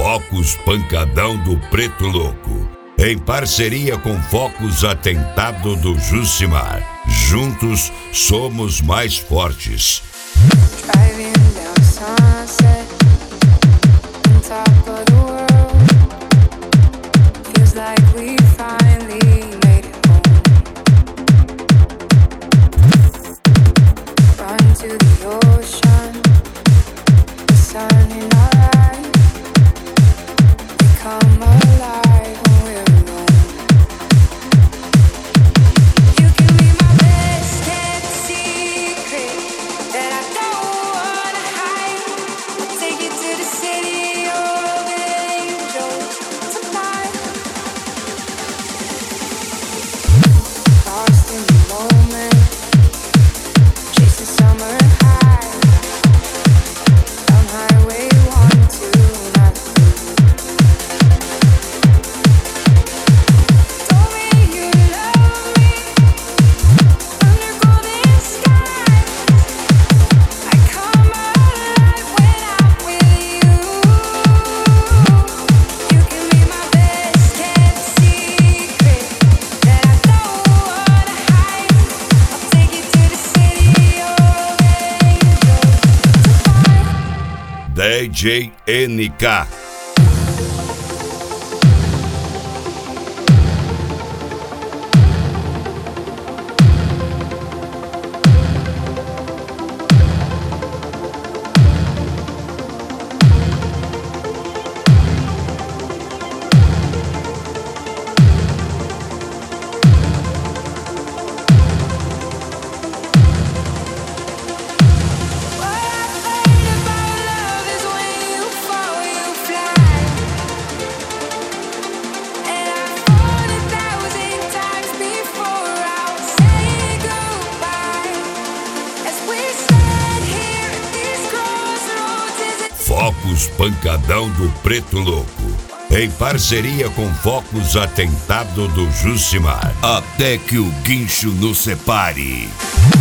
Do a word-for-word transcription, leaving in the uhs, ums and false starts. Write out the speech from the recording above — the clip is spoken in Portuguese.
Focos Pancadão do Preto Louco, em parceria com Focos Atentado do Jucimar. Juntos somos mais fortes. D J N K. Focos Pancadão do Preto Louco, em parceria com Focos Atentado do Jucimar. Até que o guincho nos separe.